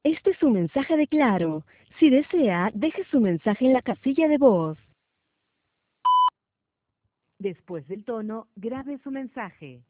Este es un mensaje de Claro. Si desea, deje su mensaje en la casilla de voz. Después del tono, grabe su mensaje.